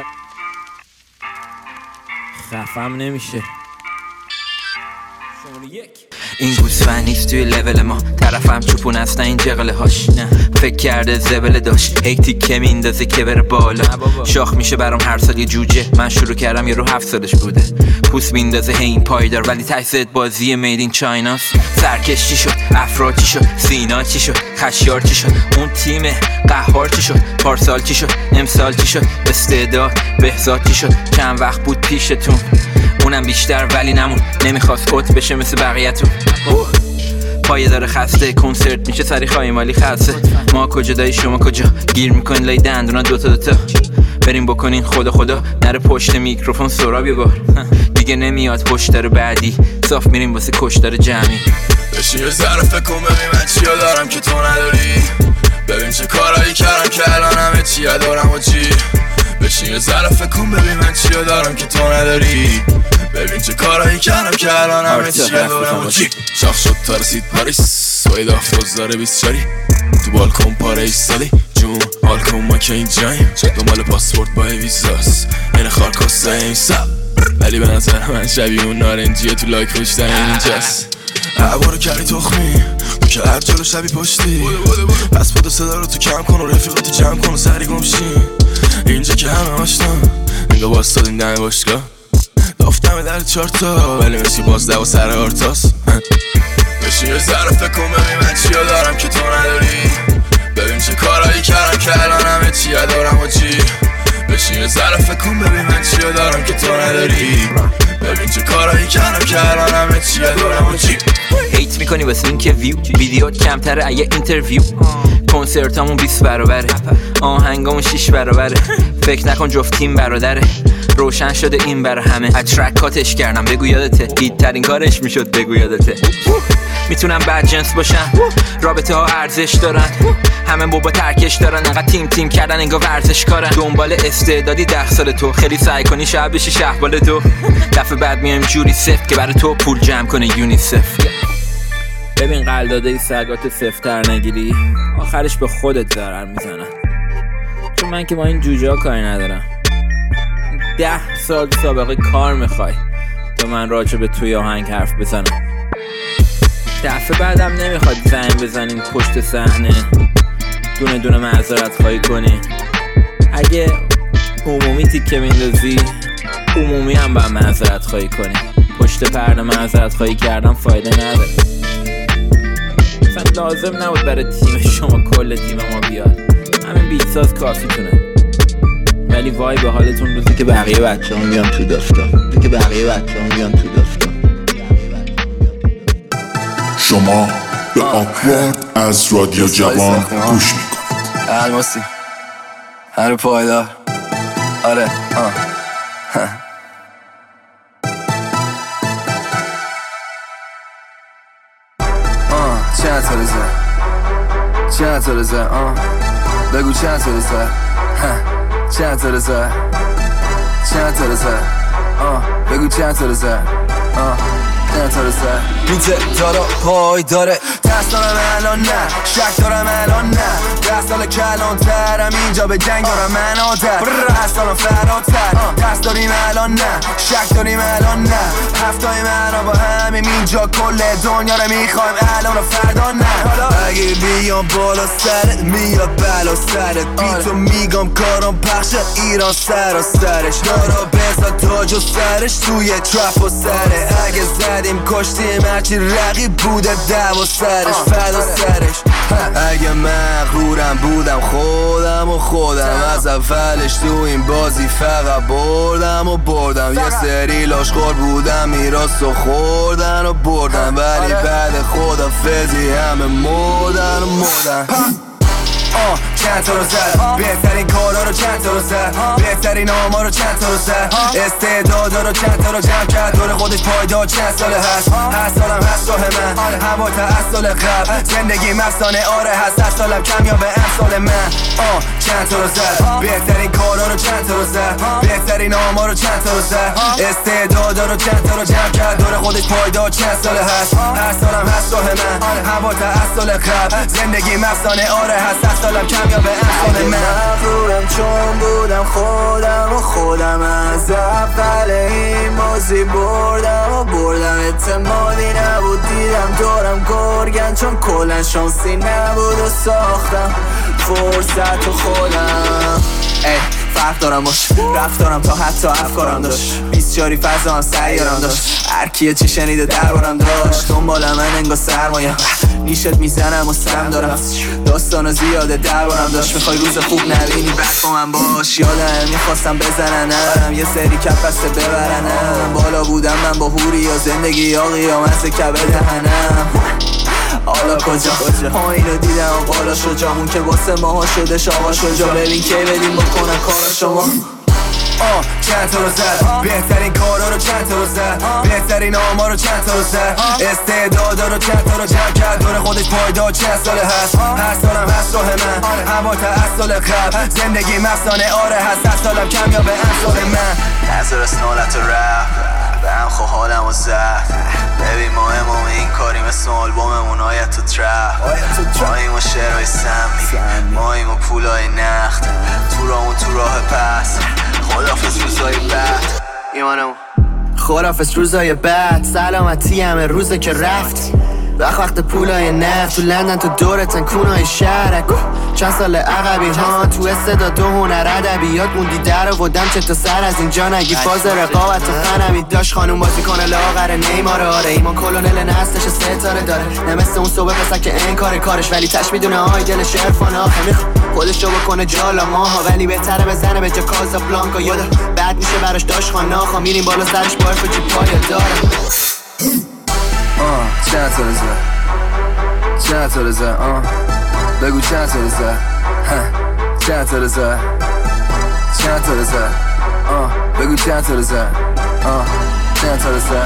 خفم نمیشه این گوسفند نیست توی لول ما، طرفم چوپون هستن این جغله هاش. فکر کرده زبله داشت هی تیکه میندازه که بره بالا. شاخ میشه برام هر سال یه جوجه، من شروع کردم یه رو هفت سالش بوده. پوست میندازه هی این پایدار ولی تجسد بازی مید این چایناست. سرکش چی شد؟ افراد چی شد؟ سینا چی شد؟ خشیار چی شد؟ اون تیم قهار چی شد؟ پارسال چی شد؟ امسال چی شد؟ استعداد بهزاد چی شد؟ چند وقت بود پیشتون اونم بیشتر ولی نمون، نمیخواست اوت بشه مثل بقیه‌تون. پایه داره خسته، کنسرت میشه سری خواهی مالی خسته. ما کجا دایی شما کجا؟ گیر میکنین لای دندونا دوتا دوتا. بریم بکنین خدا خدا نره پشت میکروفون سراب یه بار. دیگه نمیاد پشتر بعدی، صاف میریم واسه کشتار جمعی. بشین یه ذره فکر کن ببین من چیا دارم که تو نداری. ببین چه کارایی کردم که الان همه چیا دارم و چی. بشین یه ذره فکر کن ببین من چیا دارم که تو نداری. ببین چه کارایی کردم که الان همه چیا دارم و چی. شاخ شد تا رسید پاریس، سوید آفتوز داره بیست چاری. تو بالکن پاره ایستادی جون بالکن ما که اینجاییم. شد دنبال پاسپورت با ویزاس این خارکاسته این سب، ولی به نظر من شبیه اون نارنجیه تو لایک خوشتن اینجاست. عبارو کردی تخمی تو که هر جلو شبی پشتی. پس بودو صدا رو تو کم کن و رفیقاتو جمع کن و سری گمشین. اینجا که همه آشنا اینگاه باستادیم دم باشگاه. دافتمه در چارتا ولی مثل باز دو سر آرتاس. بشین یه ذره فکر کن ببین من چیا دارم که تو نداری. ببین چه کارایی کردم که الان همه چیا دارم و چی. بشین یه ذره فکر کن ببین من چیا دارم که تو نداری. ببین چه کارایی کردم که الان همه چیا دارم و چی. هیت میکنی واسه این که ویو ویدیوت کمتره اگه اینترویو. کنسرتامون بیست برابره، آهنگامون شش برابره. فکر نکن جفت تیم برادره، روشن شده این برا همه. از ترکاتش کردم بگو یادته، هیت ترین کارش میشد بگو یادته. میتونم بد جنس باشم، رابطه ها ارزش دارن، همه بابا ترکش دارن. انقدر تیم تیم کردن انگار ورزش کارن. دنبال استعدادی ده سال تو، خیلی سعی کنی شب بشی شهبال تو. دفعه بعد میایم جوری سفت که برای تو پول جمع کنه یونیسف. ببین قلداده ای سگات سفتر نگیری آخرش به خودت ضرر میزنن. چون من که با این جوجه ها کاری ندارم. ده سال سابقه کار میخوای تا من راجع به توی آهنگ حرف بزنم. دفعه بعدم نمیخواد زنگ بزنیم پشت صحنه دونه دونه معذرت خواهی کنی. اگه عمومی تیکه میندازی عمومی هم با معذرت خواهی کنی. پشت پرده معذرت خواهی کردن فایده نداره. مثلا لازم نبود برای تیم شما کل تیم ما بیاد، همین بیت ساز کافی تونه. ولی وای به حالتون روزی که بقیه بچه هم بیان تو دفتر، روزی که بقیه بچه هم بیان تو دفتر. شما به آکوارد از رادیو جوان گوش میکنید. الماسی هر پایدار. آره آه آه چند تا رزه چند تا رزه آه بگو چند تا رزه چند تا رزه چند تا رزه آه بگو چند تا رزه آه چند تا رزه بیته دارا پای داره. دست دارم الان نه، شک دارم الان نه. دست دارم کلان ترم اینجا به جنگ دارم من آدر. دست دارم فراتر، دست داریم الان نه، شک داریم الان نه. هفتای من با همیم اینجا کل دنیا رو میخوایم الان و فردا نه. اگه بیام بالا سرت میاد بلا سرت. بی تو میگم کارم پخش ایران سر و سرش. دارا بزا تاج و سرش توی ترپ و سره. اگه زدیم کشتیم هرچی رقیب بوده دو و سرش فدا سرش. اگه مغرورم بودم خودم و خودم از اولش تو این بازی فقط بردم و بردم. یه سری لاشخور بودم میراث و خوردن و بردم، ولی بعد خدافظی همه مردن و مردن. آه چند تا رو زد بهترین کارا رو چند تا رو زد بهترین آما رو چند تا رو زد استعدادا رو چند تا رو جمع کرد دور خودش پایدار چند ساله هست. هر سالم هست راه من هوا تا از سال قبل زندگی مفسانه آره هست. هر سالم کم یا به امسال من. آه چند تا رو زد بهترین کارا رو چند تا رو زد بهترین آما رو چند تا رو زد استعدادا رو چند تا رو جمع کرد دور خودش پایدار چند ساله هست. هر سالم هست راه من هوا تا از سال قبل زندگی مفسانه آره هست. سالم کم یا به امسال من. مغرورم چون بودم خودم و خودم از اول این بازی بردم و بردم. اعتمادی نبود، دیدم دورم گرگن چون کلن شانسی نبود و ساختم فرصت و خودم. ای فرق دارم باش رفتارم تا حتی افکارم داشت، بیسیاری فضا هم سیارم داشت، هر کیه چی شنیده دربارم داشت، دنبال من انگا سرمایه نیشت میزنم و سم دارم، داستان زیاده دربارم داشت، میخوای روز خوب نبینی بعد با من باش، یادم میخواستم بزننم یه سری کف بسته ببرنم، بالا بودم من با هوری یا زندگی یا قیامت کبه دهنم، حالا کجا پایین رو دیدم و بالا شد جامون که واسه ماها شده شاقا شجا، ببین کی بدیم بکنن کار شما. آه چند تا رو زد بهترین کارا رو چند تا رو زد، بهترین آمار رو چند تا رو زد، استعدادا رو چند تا رو جمع کرد، دور خودش پایدار چند ساله هست، هر سالم هست راه من اما تا از سال قبل، زندگی مفسانه آره هست، هر سالم کم یا به امثال من، نظر اسنالت رپ به هم خو حالم و زد، ببین مهم و این کاری مثل آلبوممون آیت تو ترپ، ماییم و شعرهای سمی، ماییم و پولای نخت، تو راهمون تو راه پس، خدافز روزای بعد ایمانمون، خدافز روزای بعد، سلامتی همه روزه که رفت، وقت وقت پولای نفت، تو لندن تو دورتن کونای شهرک، چند سال عقبی ها تو استعداد دو هنر ادبیات موندی در آوردم چه تا سر از اینجا نگی فاز رقابت تو خنمی داشت، خانوم بازی کنه لاغر نیمار آره، ایمان کلونل نستش ستاره داره، نه مثل اون صبح پسر که انکار کارش ولی تش میدونه آی دلش عرفان آخه میخواد خودشو بکنه جالا ماها، ولی بهتره بزنه به جا کازابلانکا، یادا بعد میشه براش داشت خانه آخا، میریم بالا سرش بارف و جیب پای داره. آه چند تا رزه چند تا رزه آه بگو چند تا رزه چند تا رزه چند تا رزه آه بگو چند تا رزه آه چند تا رزه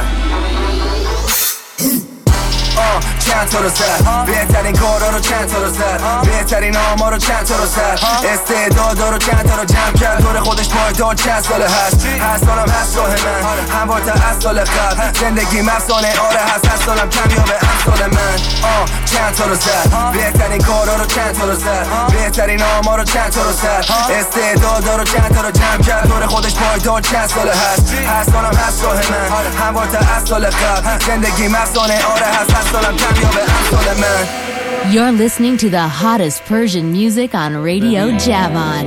آه چند تا رو زد بهترین کارا رو چند تا رو زد، بهترین آمار رو چند تا رو زد، استعدادا رو چند تا رو جمع کرد، دور خودش پایدار چند ساله هست، هر سالم هست راه من هموارتر از سال قبل، زندگی مفسانه آره هست، هر سالم کم یا به امثال من، آه چند تا رو زد بهترین کارا رو چند تا رو زد، بهترین آمار رو چند تا رو زد، استعدادا رو چند تا رو جمع کرد، دور خودش پایدار چند ساله هست، هر سالم هست راه من هموارتر از سال قبل، زندگی مفسانه آره هست، هر سالم کم یا به امثال من. You're listening to the hottest Persian music on Radio Javon.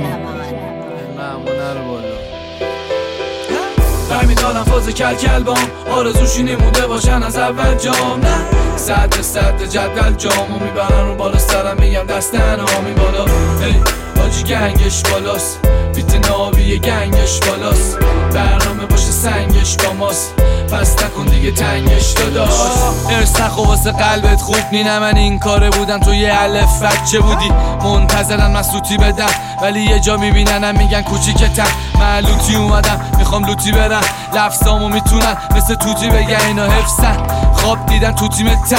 برمی دارم فاز کل کلبام آرزوشی نموده باشن از اول جام، نه صد صد جدول جامو میبرن رو بالا سرم میگم دستن آمی بالا، ای آجی گنگش بالاست بیت نابی گنگش بالاست، برنامه باشه سنگش با ماست پس نکن دیگه تنگش داداش، ارس نخو واسه قلبت خوب نی، نه من این کاره بودم تو یه الف بچه بودی، منتظرن من سوتی بدم ولی یه جا میبیننم میگن کوچیکتم، من لوتی اومدم میخوام لوتی برم، لفظامو میتونن مثل توتی بگن اینا حفظن، خواب دیدن تو تیمتن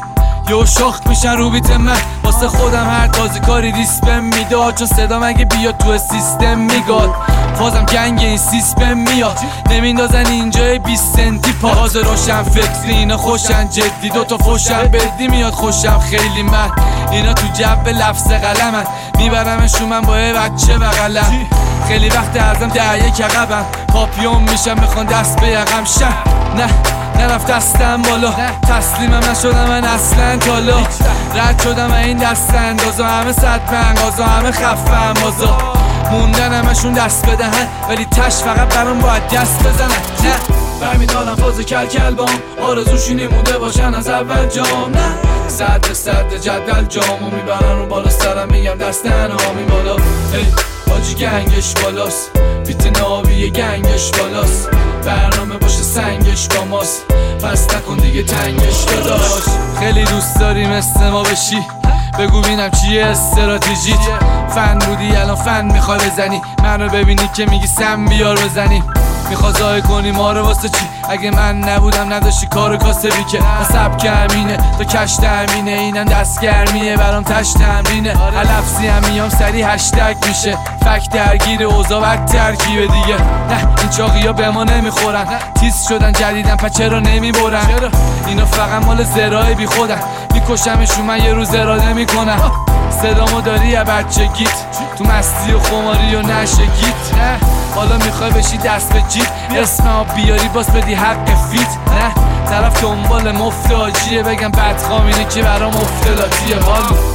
یو شاخت میشن رو بیت من، واسه خودم هر تازی کاری دیسپم میداد، چون صدا مگه بیاد تو سیستم میگاد، فازم گنگ این سیستم میاد، نمیندازن اینجای بیست سنتی پا، باز روشن فکری اینا خوشن جدی، دوتا فوشن بدی میاد خوشم خیلی من، اینا تو جب لفظ قلمن، میبرمشون من با یه بچه بغلم، خیلی وقت ازم ده یک عقبم، پاپیون میشم میخوان دست به یقم شن، نه نرفت دستم بالا، تسلیمم نشدم من اصلا تالا، رد شدم این دست اندازا، همه صد پنگازا همه خفه بازا، موندن همشون دست بدهن ولی تش فقط برام باید دست بزنن، نه برمی دارم فاز کل کلبام آرزوشی نموده باشن از اول جام، نه صد صد جدول جامو میبرن رو بالا سرم میگم دستن آمی بالا، ای آجی گنگش بالاست بیت نابی گنگش بالاست، برنامه باشه سنگش با ماست پس نکن دیگه تنگش داداش، خیلی دوست داری مثل ما بشی بگو بینم چیه استراتژیت، فن بودی الان فن میخوای بزنی، من رو ببینی که میگی سم بیار بزنی، میخوا زای کنی ما رو واسه چی، اگه من نبودم نداشتی کارو کاسبی که، من سبک همینه تا کش تامینه، اینم دست گرمیه برام تش تمرینه، لفظی هم میام سری هشتگ میشه، فک درگیر اوضاع و ترکیب دیگه، نه این چاقی ها به ما نمیخورن، تیز شدن جدیدن پس چرا نمیبرن، اینا فقط مال زرای بی خودن، میکشمشون من یه روز اراده میکنم. صدامو داری یا بچگیت تو مستی و خماری و نشگیت نه حالا میخوای بشی دست به جیب اسمم بیاری باز بدی حق فیت نه طرف دنبال مفت آجیه بگم بدخوام اینه که برام افتلاتیه. حالا